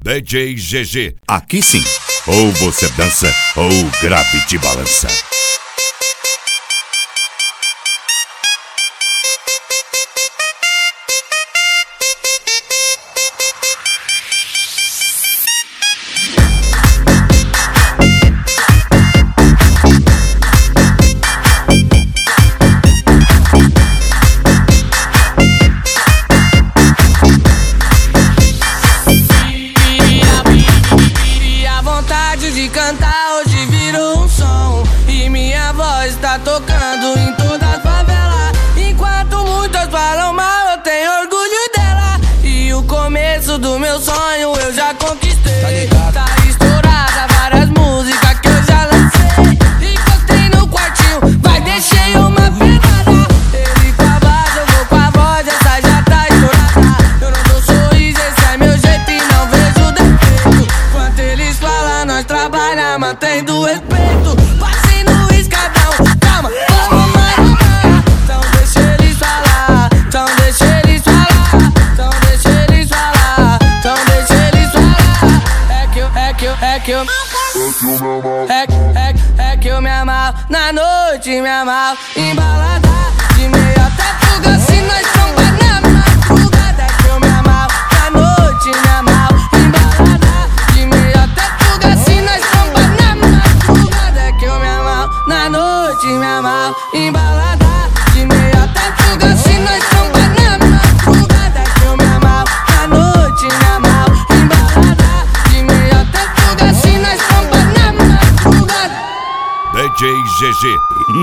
DJ GG. Aqui sim, ou você dança ou o grave te balança. De cantar hoje virou um som e minha voz tá tocando em toda a favela. Enquanto muitas falam mal, eu tenho orgulho dela. E o começo do meu sonho eu já conquistei. Tá estourada várias músicas que eu já lancei. Encostei no quartinho, vai deixei uma pegada. Ele com a base, eu vou com a voz, essa já tá estourada. Eu não dou sorriso, esse é meu jeito e não vejo defeito. Quanto eles falam, nós trabalha mantendo respeito. Passei no escadão, calma, vamos mais. Então deixa eles falar, então deixa eles falar, então deixa eles falar, então deixa eles falar. É que eu me amarro na noite, me amarro embalada. De meia até fuga, se nós tromba na madrugada. É que eu me amarro na noite, me amarro embalada. De meia até fuga, se nós tromba na madrugada. É que eu me amarro na noite, me amarro embalada. De meia até fuga, se nós tromba na madrugada. É que eu me amarro na noite, me amarro embalada. De meia até fuga, se nós tromba na madrugada. DJ GG.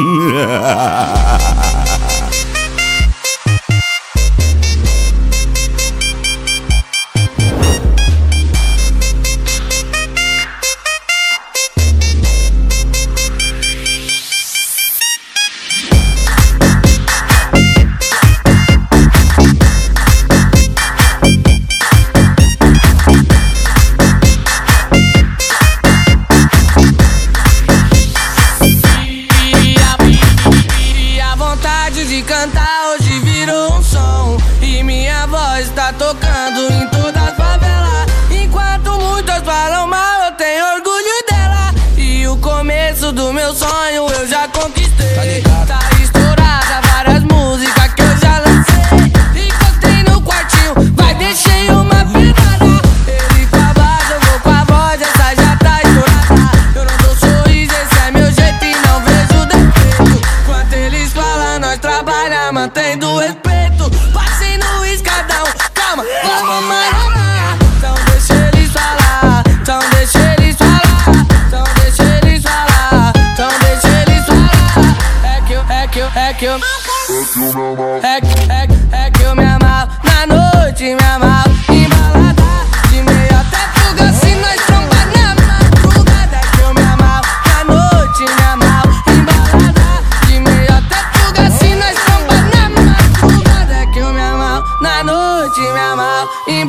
De cantar hoje virou um som e minha voz tá tocando em toda a favela. Enquanto muitas falam mal, eu tenho orgulho dela. E o começo do meu sonho eu já conquistei. Tá estourada várias músicas que eu já lancei. Encostei no quartinho, vai deixei uma pegada. Ele com a base, eu vou com a voz, essa já tá estourada. Eu não dou sorriso, esse é meu jeito e não vejo defeito. Quanto eles falam, nós trabalha mantendo respeito. Passei no escadão, calma, vamos mais. Então deixa eles falar, então deixa eles falar, então deixa eles falar, então deixa eles falar. É que eu me amarro na noite, me amarro embalada. De meia até fuga, se nós tromba na madrugada. É que eu me amarro na noite, me amarro embalada. De meia até fuga, se nós tromba na madrugada. É que eu me amarro na noite, me amarro embalada.